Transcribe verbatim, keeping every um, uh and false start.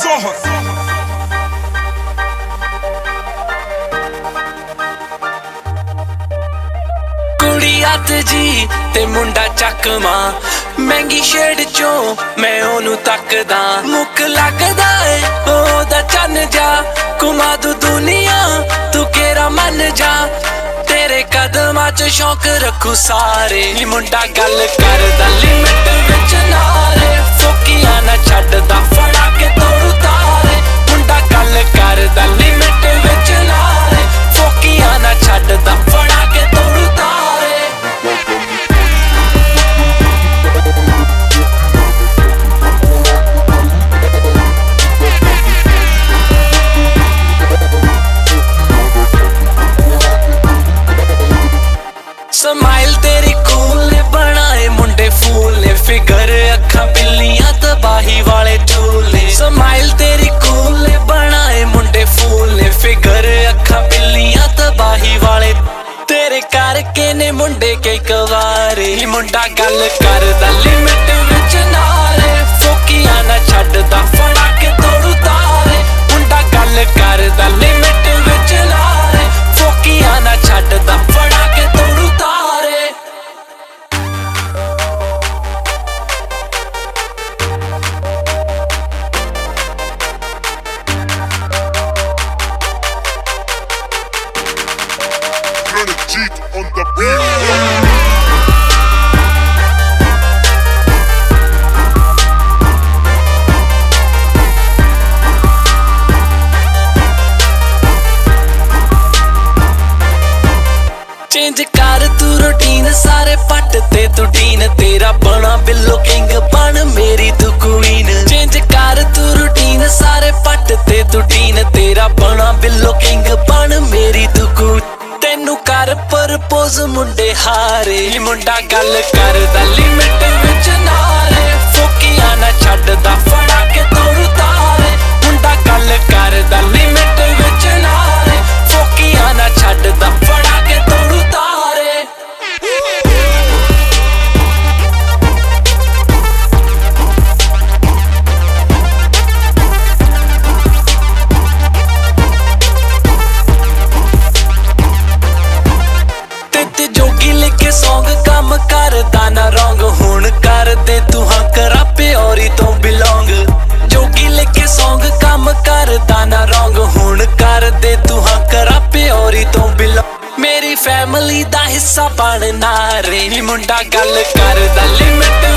कुड़ी हथ जी ते मुंडा चकमा महंगी शेड चों मैं ओनू तकदा मुक लगदा है ओदा चन जा घुमा दू दुनिया तू केरा मन जा तेरे कदमां च शौक रखू सारे मुंडा गल करदा लिमिट विच नारे फोकियां ना छड्डदा फड़ा के तोड़ू तारे मुंडा गल करदा लिमिट विच नारे फोकियां ना छड्डदा फड़ा के तोड़ू तारे स्माइल तेरी कूल ने बनाए मुंडे फूल ने फिगर अखा बिल्लियां तबाही वाले झूले स्माइल तेरी कूल ने बनाए मुंडे फूल ने फिगर अखा बिल्लियां तबाही वाले तेरे करके ने मुंडे कई कवारे मुंडा गल करदा लिमिट विच नारे फोकियां ना छड्डदा फड़ा के तोड़ू तारे मुंडा गल करदा लिमिट विच नारे फोकियां ना छड्डदा फड़ा के तोड़ू तारे Cheat on the beat. Change कर तू रूटीन सारे पट ते तू डीन तेरा बना बिल्लो किंग बन मेरी तू क्वीन चेंज कर तू रूटीन सारे पट ते तू डीन तेरा बना बिल्लो किंग बन मेरी तू क्वीन तेनू कर प्रपोज मुंडे हारे मुंडा गल करदा लिमिट विच नारे फोकियां ना छड्डदा फड़ा के तोड़ू तारे मुंडा गल करदा लिमिट विच नारे फोकियां ना छड्डदा फड़ा के तोड़ू तारे जोगी लिखे सॉन्ग कम करदा ना रॉन्ग हुण कर दे तू हाँ करा प्योरी तो बिलोंग जोगी लिखे सॉन्ग कम करदा ना रॉन्ग हुण कर दे तू हाँ करा प्योरी तो बिलोंग मेरी फैमिली दा हिस्सा बनना रे मुंडा गल करदा लिमिट